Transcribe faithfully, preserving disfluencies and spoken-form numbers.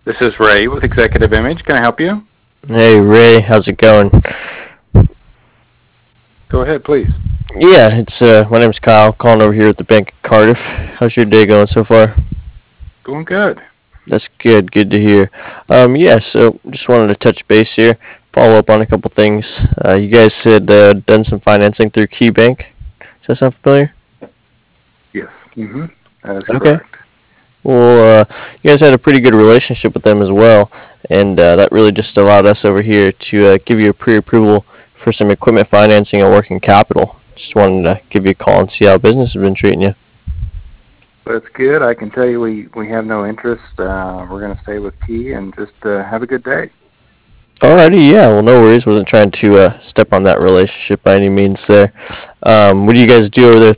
This is Ray with Executive Image. Can I help you? Hey Ray, how's it going? Go ahead, please. Yeah, it's uh, my name's Kyle, calling over here at the Bank of Cardiff. How's your day going so far? Going good. That's good, good to hear. Um, yeah, so just wanted to touch base here, follow up on a couple things. Uh, you guys had uh, done some financing through KeyBank. Does that sound familiar? Yes. Mm-hmm. That is Okay. correct. Well, uh, you guys had a pretty good relationship with them as well, and uh, that really just allowed us over here to uh, give you a pre-approval for some equipment financing and working capital. Just wanted to give you a call and see how business has been treating you. That's good. I can tell you we, we have no interest. Uh, we're going to stay with Key and just uh, have a good day. Alrighty, yeah, well, no worries. Wasn't trying to uh, step on that relationship by any means there. Um, what do you guys do over there